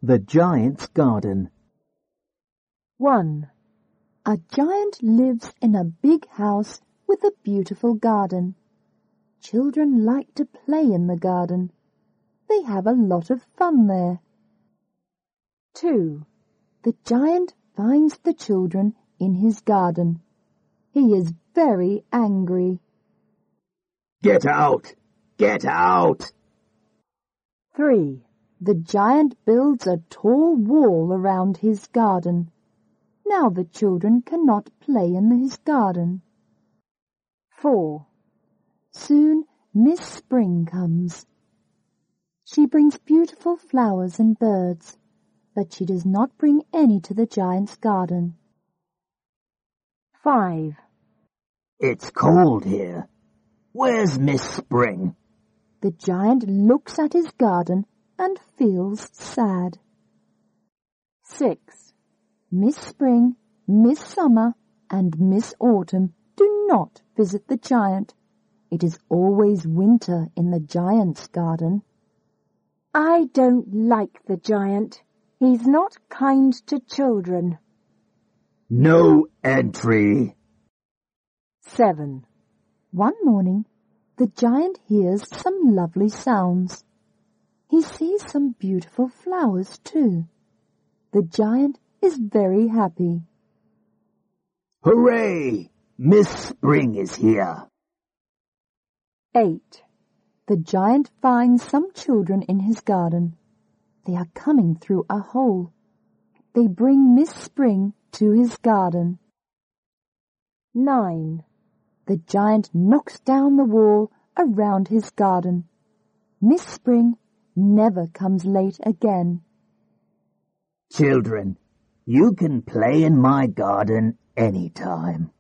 The Giant's Garden. 1. A giant lives in a big house with a beautiful garden. Children like to play in the garden. They have a lot of fun there. 2. The giant finds the children in his garden. He is very angry. Get out! Get out! 3. The giant builds a tall wall around his garden. Now the children cannot play in his garden. 4. Soon Miss Spring comes. She brings beautiful flowers and birds, but she does not bring any to the giant's garden. 5. It's cold here. Where's Miss Spring? The giant looks at his garden and feels sad. 6. Miss Spring, Miss Summer, and Miss Autumn do not visit the giant. It is always winter in the giant's garden. I don't like the giant. He's not kind to children. No entry. 7. One morning, the giant hears some lovely sounds. He sees some beautiful flowers too. The giant is very happy. Hooray! Miss Spring is here. 8. The giant finds some children in his garden. They are coming through a hole. They bring Miss Spring to his garden. 9. The giant knocks down the wall around his garden. Miss Spring never comes late again. Children, you can play in my garden any time.